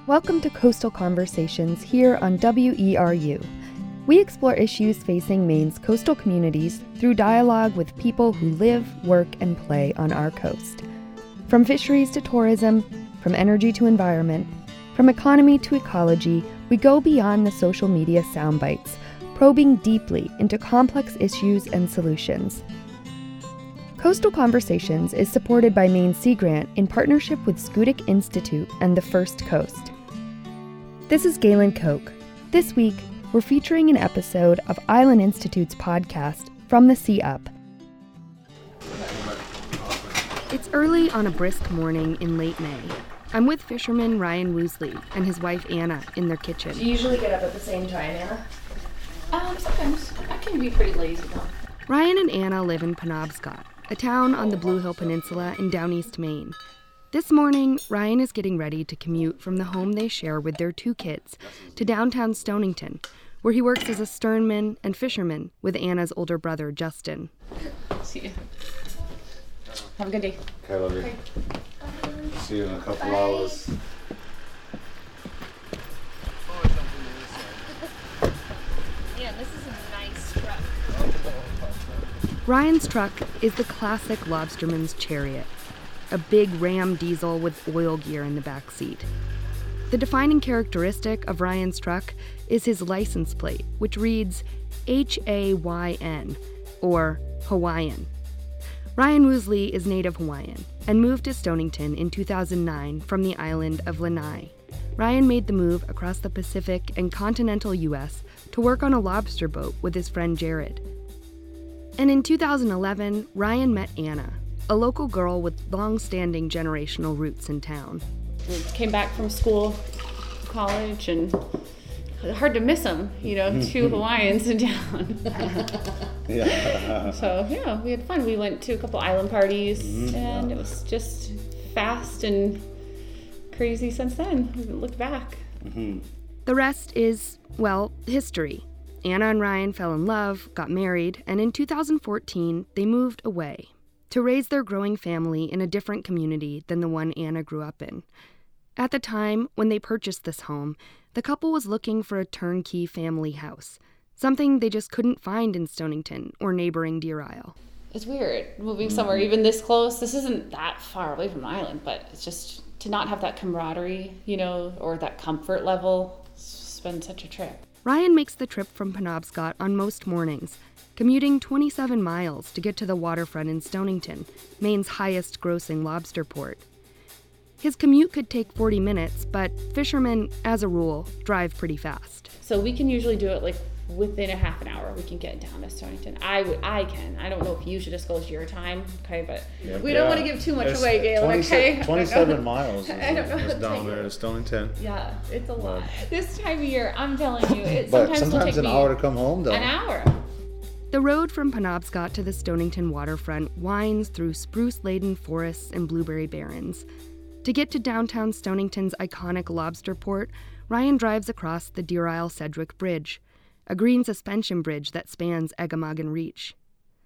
Welcome to Coastal Conversations here on WERU. We explore issues facing Maine's coastal communities through dialogue with people who live, work, and play on our coast. From fisheries to tourism, from energy to environment, from economy to ecology, we go beyond the social media soundbites, probing deeply into complex issues and solutions. Coastal Conversations is supported by Maine Sea Grant in partnership with Schoodic Institute and the First Coast. This is Galen Koch. This week, we're featuring an episode of Island Institute's podcast, From the Sea Up. It's early on a brisk morning in late May. I'm with fisherman Ryan Woosley and his wife Anna in their kitchen. Do you usually get up at the same time, Anna? Sometimes. I can be pretty lazy, though. Ryan and Anna live in Penobscot, a town on the Blue Hill Peninsula in Downeast, Maine. This morning, Ryan is getting ready to commute from the home they share with their two kids to downtown Stonington, where he works as a sternman and fisherman with Anna's older brother, Justin. See you. Have a good day. Okay, love you. Okay. See you in a couple hours. Yeah, this is a nice truck. Ryan's truck is the classic lobsterman's chariot, a big Ram diesel with oil gear in the back seat. The defining characteristic of Ryan's truck is his license plate, which reads Hayn, or Hawaiian. Ryan Woosley is native Hawaiian and moved to Stonington in 2009 from the island of Lanai. Ryan made the move across the Pacific and continental U.S. to work on a lobster boat with his friend Jared. And in 2011, Ryan met Anna, a local girl with long-standing generational roots in town. We came back from school, college, and hard to miss them, two Hawaiians in town. Yeah. So, we had fun. We went to a couple island parties, and it was just fast and crazy since then. We haven't looked back. The rest is, history. Anna and Ryan fell in love, got married, and in 2014, they moved away to raise their growing family in a different community than the one Anna grew up in. At the time, when they purchased this home, the couple was looking for a turnkey family house, something they just couldn't find in Stonington or neighboring Deer Isle. It's weird moving somewhere even this close. This isn't that far away from the island, but it's just to not have that camaraderie, or that comfort level. It's been such a trip. Ryan makes the trip from Penobscot on most mornings, commuting 27 miles to get to the waterfront in Stonington, Maine's highest-grossing lobster port. His commute could take 40 minutes, but fishermen, as a rule, drive pretty fast. So we can usually do it within a half an hour. We can get down to Stonington. I can. I don't know if you should disclose your time, okay? But we don't want to give too much away, Galen, okay? 27 miles. I don't know. It's down there to Stonington. Yeah, it's a lot. This time of year, I'm telling you, it but sometimes will take an hour to come home, though. An hour. The road from Penobscot to the Stonington waterfront winds through spruce-laden forests and blueberry barrens. To get to downtown Stonington's iconic lobster port, Ryan drives across the Deer Isle Sedgwick Bridge, a green suspension bridge that spans Eggemoggin Reach.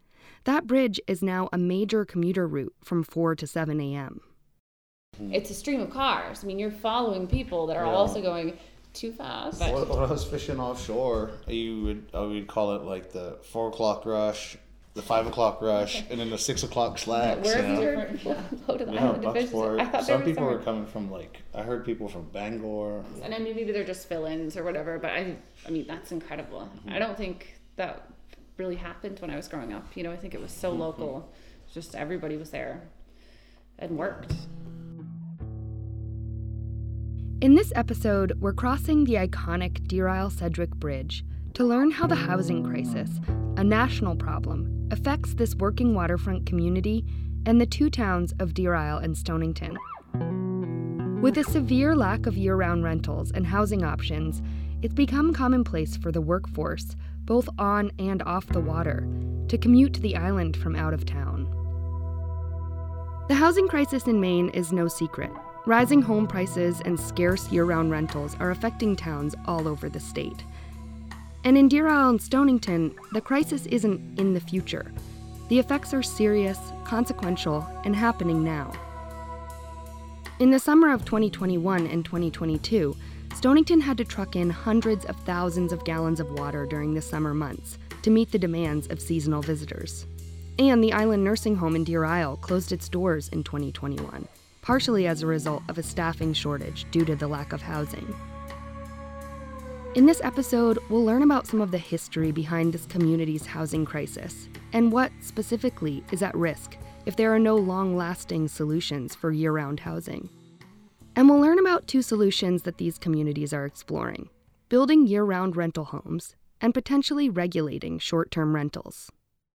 That bridge is now a major commuter route from 4 to 7 a.m. It's a stream of cars. I mean, you're following people that are also going too fast. When I was fishing offshore, I would call it like the 4 o'clock rush, the 5 o'clock rush, and then the 6 o'clock slacks. Where have you heard? Go to the island to fish. I thought some people were coming from I heard people from Bangor. And I mean, maybe they're just fill-ins or whatever, but I mean, that's incredible. I don't think that really happened when I was growing up. I think it was so local. Just everybody was there and worked. In this episode, we're crossing the iconic Deer Isle Sedgwick Bridge to learn how the housing crisis, a national problem, affects this working waterfront community and the two towns of Deer Isle and Stonington. With a severe lack of year-round rentals and housing options, it's become commonplace for the workforce, both on and off the water, to commute to the island from out of town. The housing crisis in Maine is no secret. Rising home prices and scarce year-round rentals are affecting towns all over the state. And in Deer Isle and Stonington, the crisis isn't in the future. The effects are serious, consequential, and happening now. In the summer of 2021 and 2022, Stonington had to truck in hundreds of thousands of gallons of water during the summer months to meet the demands of seasonal visitors. And the Island Nursing Home in Deer Isle closed its doors in 2021, partially as a result of a staffing shortage due to the lack of housing. In this episode, we'll learn about some of the history behind this community's housing crisis and what, specifically, is at risk if there are no long-lasting solutions for year-round housing. And we'll learn about two solutions that these communities are exploring: building year-round rental homes and potentially regulating short-term rentals.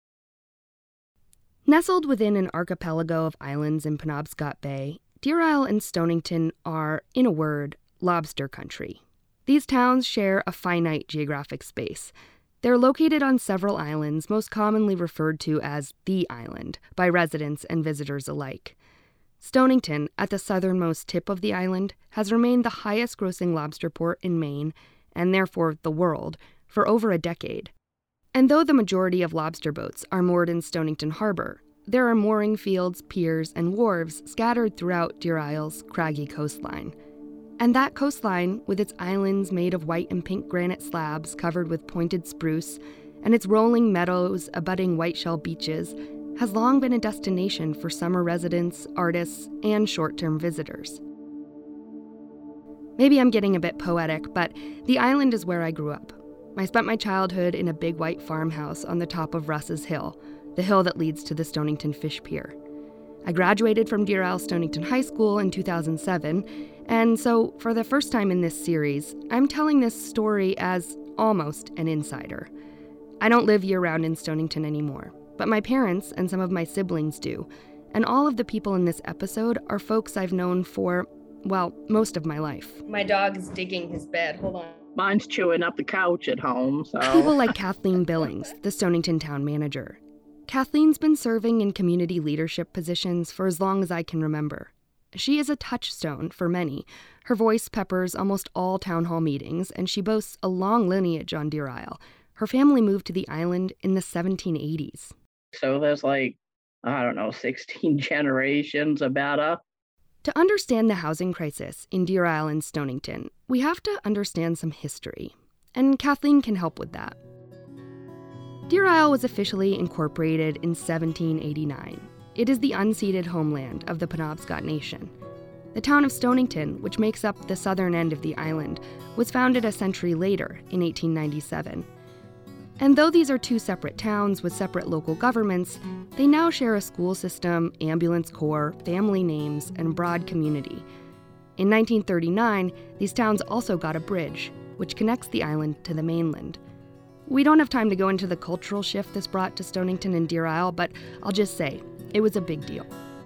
Nestled within an archipelago of islands in Penobscot Bay, Deer Isle and Stonington are, in a word, lobster country. These towns share a finite geographic space. They're located on several islands, most commonly referred to as the island by residents and visitors alike. Stonington, at the southernmost tip of the island, has remained the highest-grossing lobster port in Maine, and therefore the world, for over a decade. And though the majority of lobster boats are moored in Stonington Harbor, there are mooring fields, piers, and wharves scattered throughout Deer Isle's craggy coastline. And that coastline, with its islands made of white and pink granite slabs covered with pointed spruce, and its rolling meadows abutting whiteshell beaches, has long been a destination for summer residents, artists, and short-term visitors. Maybe I'm getting a bit poetic, but the island is where I grew up. I spent my childhood in a big white farmhouse on the top of Russ's Hill, the hill that leads to the Stonington Fish Pier. I graduated from Deer Isle Stonington High School in 2007, and so for the first time in this series, I'm telling this story as almost an insider. I don't live year-round in Stonington anymore, but my parents and some of my siblings do, and all of the people in this episode are folks I've known for, well, most of my life. My dog is digging his bed. Hold on. Mine's chewing up the couch at home, so... People like Kathleen Billings, the Stonington town manager. Kathleen's been serving in community leadership positions for as long as I can remember. She is a touchstone for many. Her voice peppers almost all town hall meetings, and she boasts a long lineage on Deer Isle. Her family moved to the island in the 1780s. So there's 16 generations about her. To understand the housing crisis in Deer Isle and Stonington, we have to understand some history, and Kathleen can help with that. Deer Isle was officially incorporated in 1789. It is the unceded homeland of the Penobscot Nation. The town of Stonington, which makes up the southern end of the island, was founded a century later, in 1897. And though these are two separate towns with separate local governments, they now share a school system, ambulance corps, family names, and broad community. In 1939, these towns also got a bridge, which connects the island to the mainland. We don't have time to go into the cultural shift this brought to Stonington and Deer Isle, but I'll just say, it was a big deal.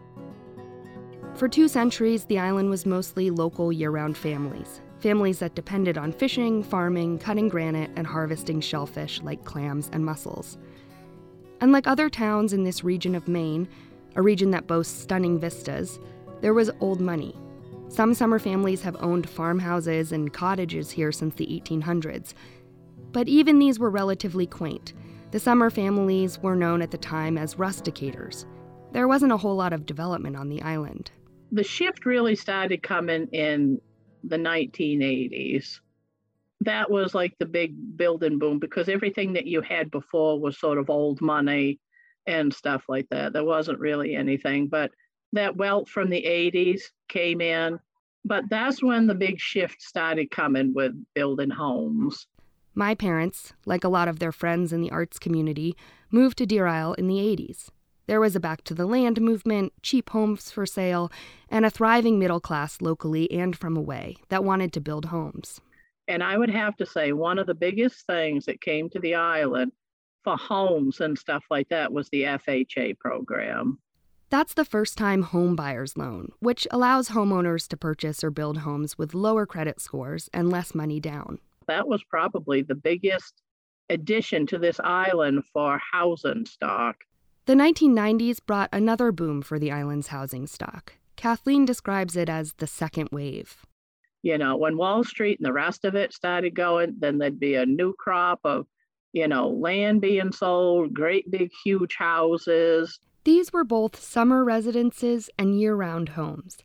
For 2 centuries, the island was mostly local year-round families that depended on fishing, farming, cutting granite, and harvesting shellfish like clams and mussels. Unlike other towns in this region of Maine, a region that boasts stunning vistas, there was old money. Some summer families have owned farmhouses and cottages here since the 1800s. But even these were relatively quaint. The summer families were known at the time as rusticators. There wasn't a whole lot of development on the island. The shift really started coming in the 1980s. That was like the big building boom because everything that you had before was sort of old money and stuff like that. There wasn't really anything, but that wealth from the 80s came in. But that's when the big shift started coming with building homes. My parents, like a lot of their friends in the arts community, moved to Deer Isle in the 80s. There was a back to the land movement, cheap homes for sale, and a thriving middle class locally and from away that wanted to build homes. And I would have to say one of the biggest things that came to the island for homes and stuff like that was the FHA program. That's the first-time home buyer's loan, which allows homeowners to purchase or build homes with lower credit scores and less money down. That was probably the biggest addition to this island for housing stock. The 1990s brought another boom for the island's housing stock. Kathleen describes it as the second wave. You know, when Wall Street and the rest of it started going, then there'd be a new crop of, land being sold, great big huge houses. These were both summer residences and year-round homes.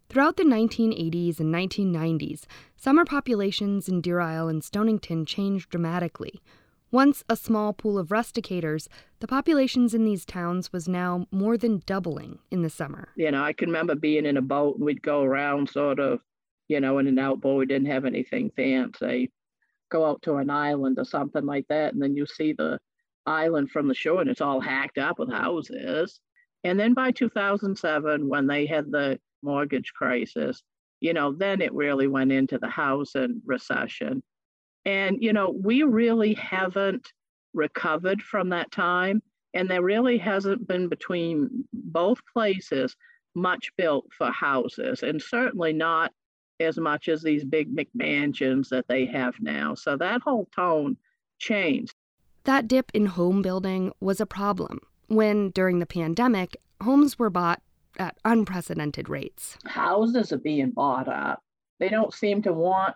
Throughout the 1980s and 1990s, summer populations in Deer Isle and Stonington changed dramatically. Once a small pool of rusticators, the populations in these towns was now more than doubling in the summer. I can remember being in a boat and we'd go around sort of, in an outboard. We didn't have anything fancy. Go out to an island or something like that, and then you see the island from the shore and it's all hacked up with houses. And then by 2007, when they had the mortgage crisis, then it really went into the housing recession. And, we really haven't recovered from that time. And there really hasn't been between both places much built for houses, and certainly not as much as these big McMansions that they have now. So that whole tone changed. That dip in home building was a problem when, during the pandemic, homes were bought at unprecedented rates. Houses are being bought up. They don't seem to want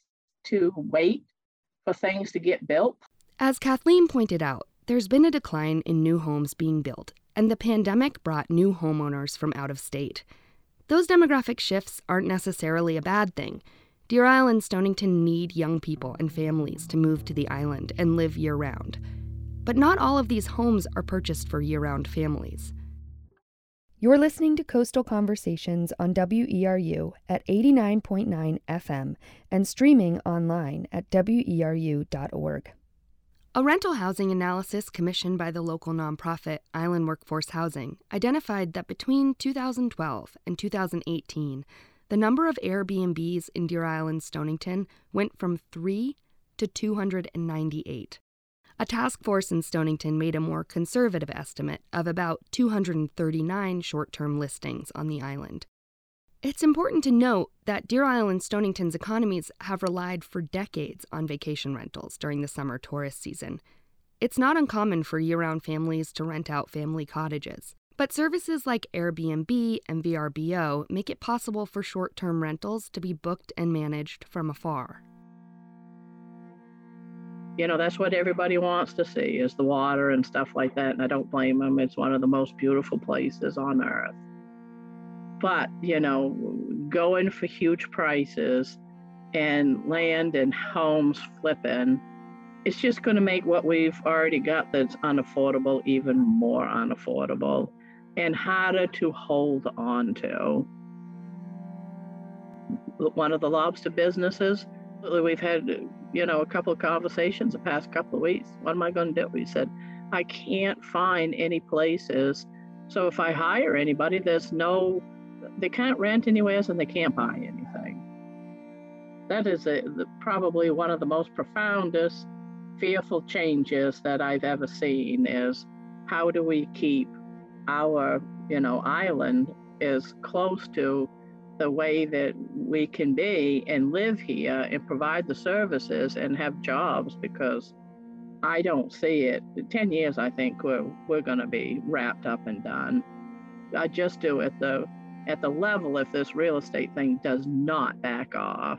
to wait for things to get built. As Kathleen pointed out, there's been a decline in new homes being built, and the pandemic brought new homeowners from out of state. Those demographic shifts aren't necessarily a bad thing. Deer Isle and Stonington need young people and families to move to the island and live year-round. But not all of these homes are purchased for year-round families. You're listening to Coastal Conversations on WERU at 89.9 FM and streaming online at weru.org. A rental housing analysis commissioned by the local nonprofit Island Workforce Housing identified that between 2012 and 2018, the number of Airbnbs in Deer Isle and Stonington went from 3 to 298. A task force in Stonington made a more conservative estimate of about 239 short-term listings on the island. It's important to note that Deer Isle and Stonington's economies have relied for decades on vacation rentals during the summer tourist season. It's not uncommon for year-round families to rent out family cottages, but services like Airbnb and VRBO make it possible for short-term rentals to be booked and managed from afar. That's what everybody wants to see, is the water and stuff like that, and I don't blame them. It's one of the most beautiful places on earth. But, going for huge prices and land and homes flipping, it's just going to make what we've already got that's unaffordable even more unaffordable and harder to hold on to. One of the lobster businesses, we've had, a couple of conversations the past couple of weeks. What am I going to do? We said, I can't find any places. So if I hire anybody, they can't rent anywhere and they can't buy anything. That is probably one of the most profoundest, fearful changes that I've ever seen, is how do we keep our, island as close to the way that we can be and live here and provide the services and have jobs, because I don't see it. In 10 years, I think we're going to be wrapped up and done. I just do at the level if this real estate thing does not back off.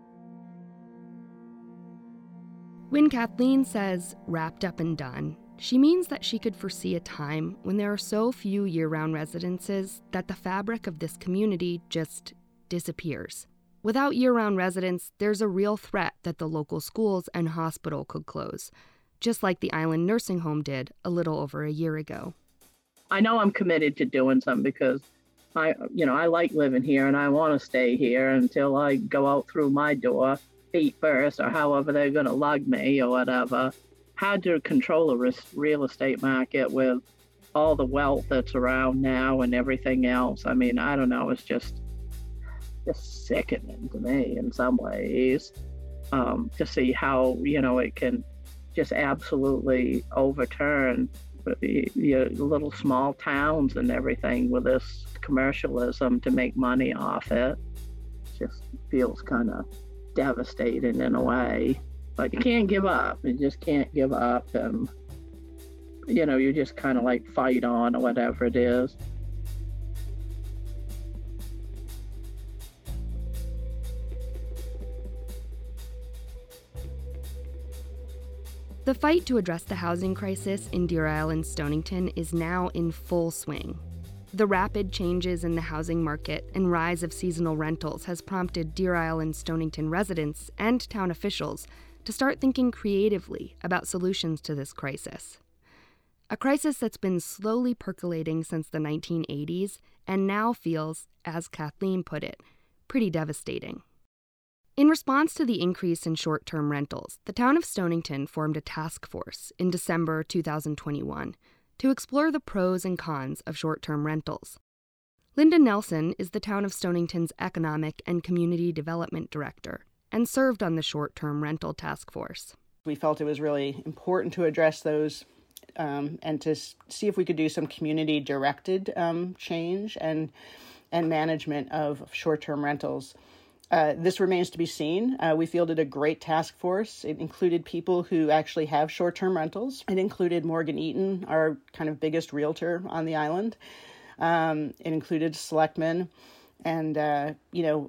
When Kathleen says wrapped up and done, she means that she could foresee a time when there are so few year-round residences that the fabric of this community just disappears. Without year-round residents, there's a real threat that the local schools and hospital could close, just like the Island Nursing Home did a little over a year ago. I know I'm committed to doing something because I like living here and I want to stay here until I go out through my door, feet first, or however they're going to lug me or whatever. Hard to control a real estate market with all the wealth that's around now and everything else. I mean, I don't know. It's just sickening to me in some ways to see how, it can just absolutely overturn your little small towns and everything with this commercialism to make money off it. Just feels kind of devastating in a way. But you can't give up. You just can't give up. And, you just kind of like fight on or whatever it is. The fight to address the housing crisis in Deer Isle and Stonington is now in full swing. The rapid changes in the housing market and rise of seasonal rentals has prompted Deer Isle and Stonington residents and town officials to start thinking creatively about solutions to this crisis. A crisis that's been slowly percolating since the 1980s and now feels, as Kathleen put it, pretty devastating. In response to the increase in short-term rentals, the town of Stonington formed a task force in December 2021 to explore the pros and cons of short-term rentals. Linda Nelson is the town of Stonington's Economic and Community Development Director and served on the short-term rental task force. We felt it was really important to address those and to see if we could do some community-directed change and management of short-term rentals. This remains to be seen. We fielded a great task force. It included people who actually have short-term rentals. It included Morgan Eaton, our kind of biggest realtor on the island. It included selectmen and, a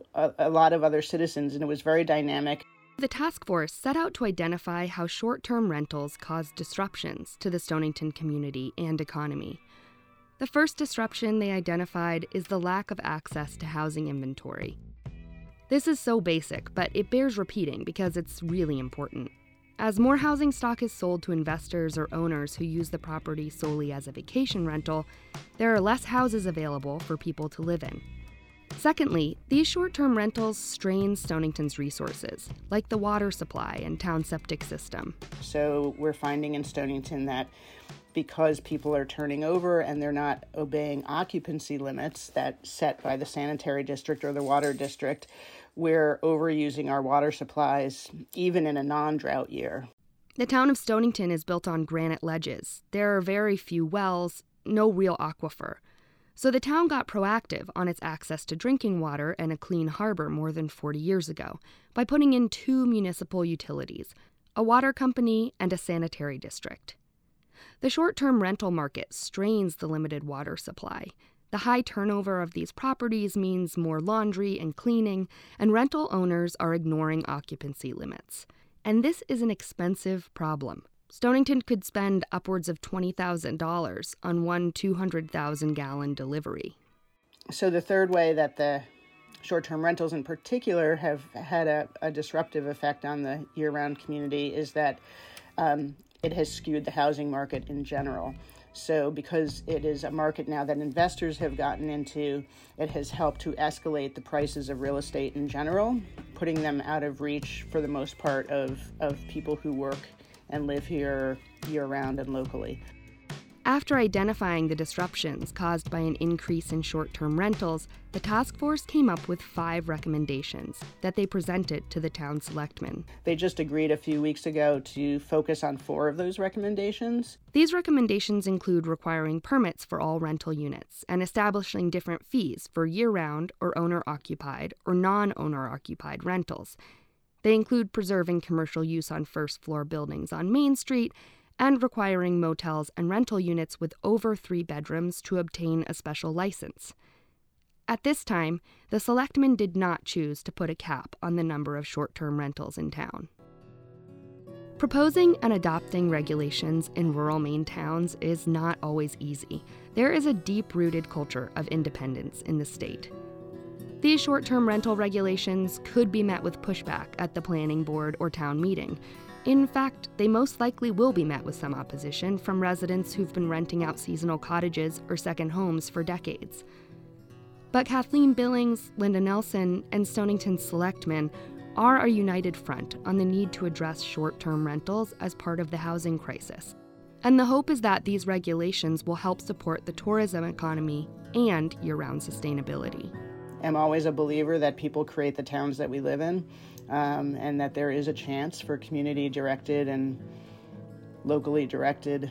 lot of other citizens, and it was very dynamic. The task force set out to identify how short-term rentals cause disruptions to the Stonington community and economy. The first disruption they identified is the lack of access to housing inventory. This is so basic, but it bears repeating because it's really important. As more housing stock is sold to investors or owners who use the property solely as a vacation rental, there are less houses available for people to live in. Secondly, these short-term rentals strain Stonington's resources, like the water supply and town septic system. So we're finding in Stonington that because people are turning over and they're not obeying occupancy limits that set by the sanitary district or the water district, we're overusing our water supplies, even in a non-drought year. The town of Stonington is built on granite ledges. There are very few wells, no real aquifer. So the town got proactive on its access to drinking water and a clean harbor more than 40 years ago by putting in 2 municipal utilities, a water company and a sanitary district. The short-term rental market strains the limited water supply. The high turnover of these properties means more laundry and cleaning, and rental owners are ignoring occupancy limits. And this is an expensive problem. Stonington could spend upwards of $20,000 on one 200,000-gallon delivery. So the third way that the short-term rentals in particular have had a disruptive effect on the year-round community is that it has skewed the housing market in general. So because it is a market now that investors have gotten into, it has helped to escalate the prices of real estate in general, putting them out of reach for the most part of people who work and live here year-round and locally. After identifying the disruptions caused by an increase in short-term rentals, the task force came up with 5 recommendations that they presented to the town selectmen. They just agreed a few weeks ago to focus on 4 of those recommendations. These recommendations include requiring permits for all rental units and establishing different fees for year-round or owner-occupied or non-owner-occupied rentals. They include preserving commercial use on first-floor buildings on Main Street and requiring motels and rental units with over 3 bedrooms to obtain a special license. At this time, the selectmen did not choose to put a cap on the number of short-term rentals in town. Proposing and adopting regulations in rural Maine towns is not always easy. There is a deep-rooted culture of independence in the state. These short-term rental regulations could be met with pushback at the planning board or town meeting. In fact, they most likely will be met with some opposition from residents who've been renting out seasonal cottages or second homes for decades. But Kathleen Billings, Linda Nelson, and Stonington's selectmen are a united front on the need to address short-term rentals as part of the housing crisis. And the hope is that these regulations will help support the tourism economy and year-round sustainability. I'm always a believer that people create the towns that we live in, and that there is a chance for community-directed and locally directed,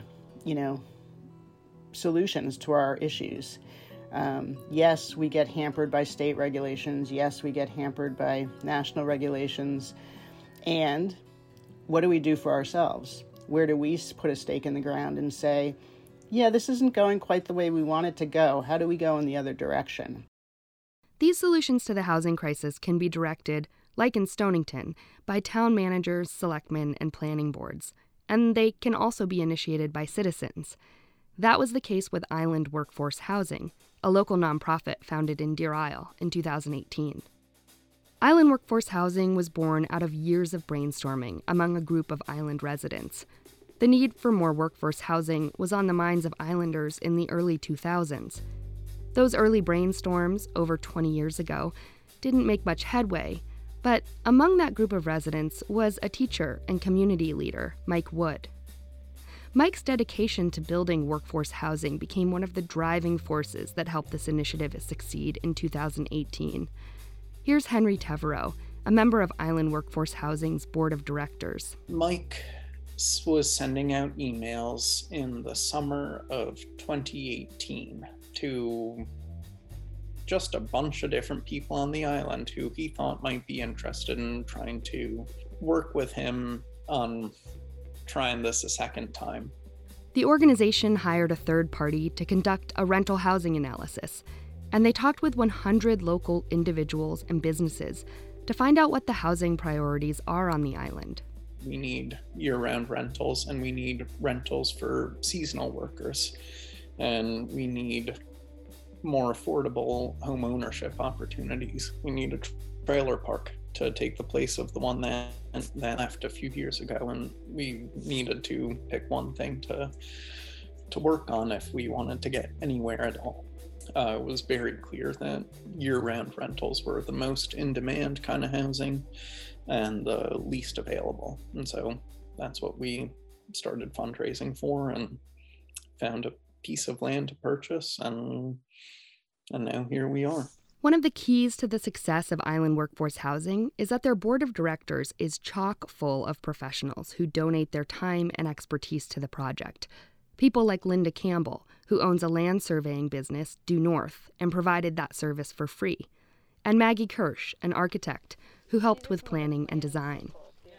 solutions to our issues. Yes, we get hampered by state regulations. Yes, we get hampered by national regulations. And what do we do for ourselves? Where do we put a stake in the ground and say, yeah, this isn't going quite the way we want it to go. How do we go in the other direction? These solutions to the housing crisis can be directed, like in Stonington, by town managers, selectmen, and planning boards, and they can also be initiated by citizens. That was the case with Island Workforce Housing, a local nonprofit founded in Deer Isle in 2018. Island Workforce Housing was born out of years of brainstorming among a group of island residents. The need for more workforce housing was on the minds of islanders in the early 2000s. Those early brainstorms, over 20 years ago, didn't make much headway, but among that group of residents was a teacher and community leader, Mike Wood. Mike's dedication to building workforce housing became one of the driving forces that helped this initiative succeed in 2018. Here's Henry Tevereau, a member of Island Workforce Housing's board of directors. Mike was sending out emails in the summer of 2018 to just a bunch of different people on the island who he thought might be interested in trying to work with him on trying this a second time. The organization hired a third party to conduct a rental housing analysis, and they talked with 100 local individuals and businesses to find out what the housing priorities are on the island. We need year-round rentals, and we need rentals for seasonal workers, and we need more affordable home ownership opportunities. We need a trailer park to take the place of the one that left a few years ago, and we needed to pick one thing to work on if we wanted to get anywhere at all. It was very clear that year-round rentals were the most in-demand kind of housing and the least available. And so that's what we started fundraising for and found a piece of land to purchase, and now here we are. One of the keys to the success of Island Workforce Housing is that their board of directors is chock full of professionals who donate their time and expertise to the project. People like Linda Campbell, who owns a land surveying business, Due North, and provided that service for free. And Maggie Kirsch, an architect, who helped with planning and design.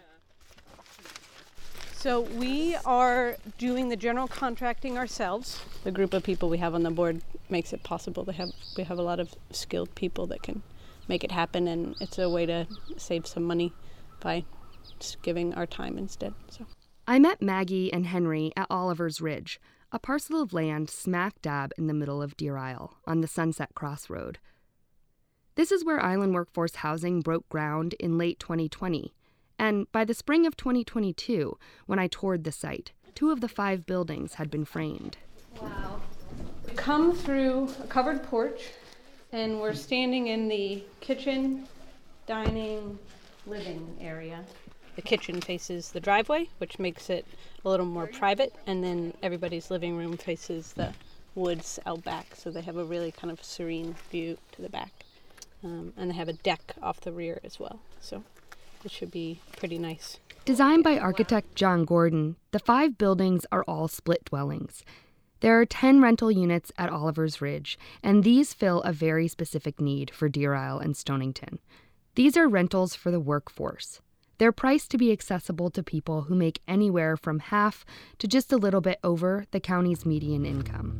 So we are doing the general contracting ourselves. The group of people we have on the board makes it possible. We have a lot of skilled people that can make it happen, and it's a way to save some money by just giving our time instead. So I met Maggie and Henry at Oliver's Ridge, a parcel of land smack dab in the middle of Deer Isle on the Sunset Crossroad. This is where Island Workforce Housing broke ground in late 2020. And by the spring of 2022, when I toured the site, 2 of the 5 buildings had been framed. Wow. We come through a covered porch, and we're standing in the kitchen, dining, living area. The kitchen faces the driveway, which makes it a little more private, and then everybody's living room faces the woods out back, so they have a really kind of serene view to the back. And they have a deck off the rear as well, so it should be pretty nice. Designed by architect John Gordon, the 5 buildings are all split dwellings. There are 10 rental units at Oliver's Ridge, and these fill a very specific need for Deer Isle and Stonington. These are rentals for the workforce. They're priced to be accessible to people who make anywhere from half to just a little bit over the county's median income.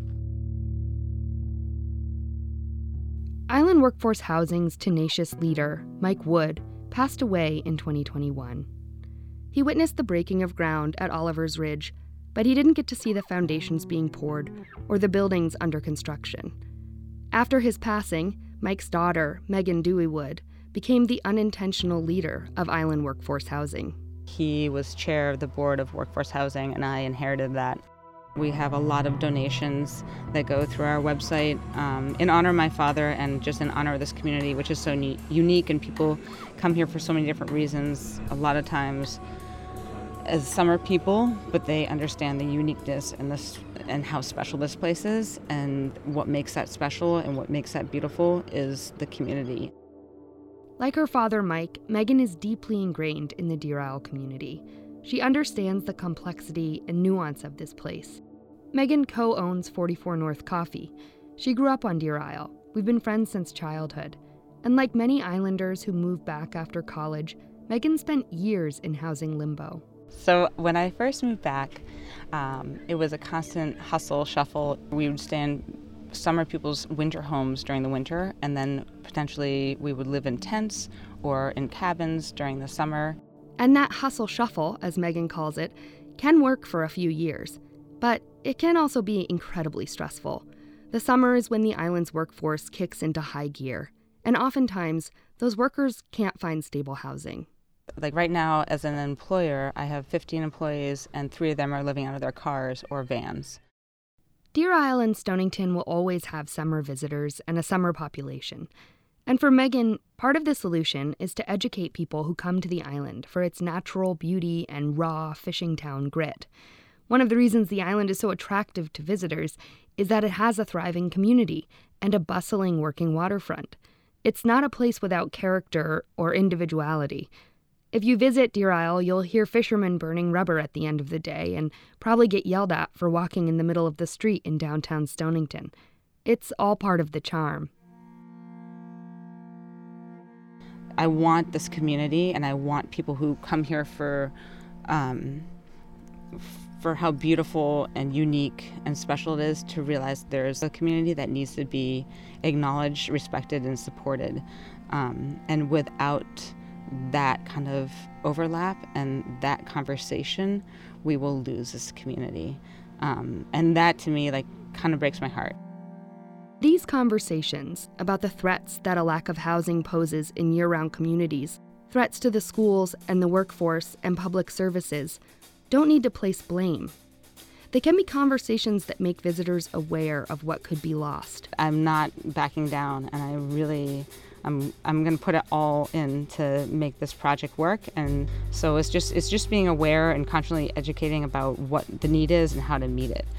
Island Workforce Housing's tenacious leader, Mike Wood, passed away in 2021. He witnessed the breaking of ground at Oliver's Ridge, but he didn't get to see the foundations being poured or the buildings under construction. After his passing, Mike's daughter, Megan Dewey Wood, became the unintentional leader of Island Workforce Housing. He was chair of the board of Workforce Housing, and I inherited that. We have a lot of donations that go through our website in honor of my father and just in honor of this community, which is so unique, and people come here for so many different reasons. A lot of times as summer people, but they understand the uniqueness and how special this place is, and what makes that special and what makes that beautiful is the community. Like her father, Mike, Megan is deeply ingrained in the Deer Isle community. She understands the complexity and nuance of this place. Megan co-owns 44 North Coffee. She grew up on Deer Isle. We've been friends since childhood. And like many islanders who moved back after college, Megan spent years in housing limbo. So when I first moved back, it was a constant hustle, shuffle. We would stay in summer people's winter homes during the winter, and then potentially we would live in tents or in cabins during the summer. And that hustle shuffle, as Megan calls it, can work for a few years. But it can also be incredibly stressful. The summer is when the island's workforce kicks into high gear, and oftentimes those workers can't find stable housing. Like right now, as an employer, I have 15 employees and 3 of them are living out of their cars or vans. Deer Isle and Stonington will always have summer visitors and a summer population. And for Megan, part of the solution is to educate people who come to the island for its natural beauty and raw fishing town grit. One of the reasons the island is so attractive to visitors is that it has a thriving community and a bustling working waterfront. It's not a place without character or individuality. If you visit Deer Isle, you'll hear fishermen burning rubber at the end of the day and probably get yelled at for walking in the middle of the street in downtown Stonington. It's all part of the charm. I want this community, and I want people who come here for how beautiful and unique and special it is to realize there's a community that needs to be acknowledged, respected, and supported. And without that kind of overlap and that conversation, we will lose this community. And that, to me, kind of breaks my heart. These conversations about the threats that a lack of housing poses in year-round communities, threats to the schools and the workforce and public services, don't need to place blame. They can be conversations that make visitors aware of what could be lost. I'm not backing down, and I'm going to put it all in to make this project work. And so it's just being aware and constantly educating about what the need is and how to meet it.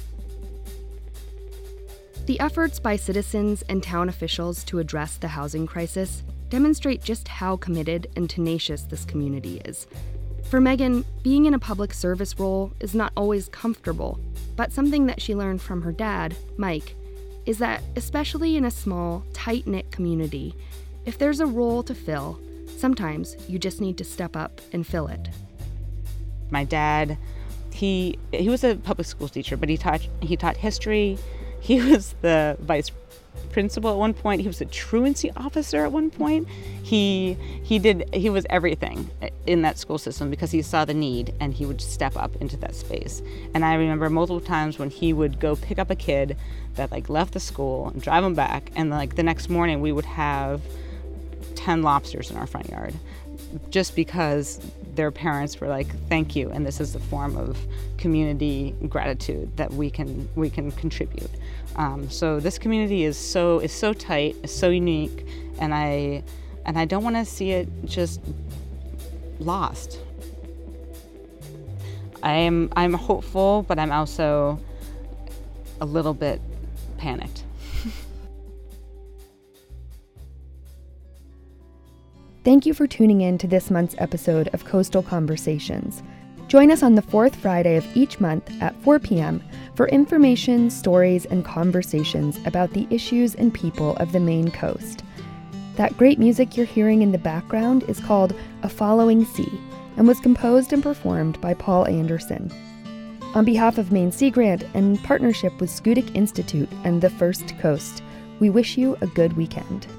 The efforts by citizens and town officials to address the housing crisis demonstrate just how committed and tenacious this community is. For Megan, being in a public service role is not always comfortable, but something that she learned from her dad, Mike, is that especially in a small, tight-knit community, if there's a role to fill, sometimes you just need to step up and fill it. My dad, he was a public school teacher, but he taught history. He was the vice principal at one point. He was a truancy officer at one point. He was everything in that school system because he saw the need and he would step up into that space. And I remember multiple times when he would go pick up a kid that left the school and drive them back, and the next morning we would have 10 lobsters in our front yard, just because their parents were like, thank you, and this is the form of community gratitude that we can contribute. So this community is so tight, is so unique, and I don't want to see it just lost. I'm hopeful, but I'm also a little bit panicked. Thank you for tuning in to this month's episode of Coastal Conversations. Join us on the fourth Friday of each month at 4 p.m. for information, stories, and conversations about the issues and people of the Maine coast. That great music you're hearing in the background is called A Following Sea and was composed and performed by Paul Anderson. On behalf of Maine Sea Grant and in partnership with Schoodic Institute and The First Coast, we wish you a good weekend.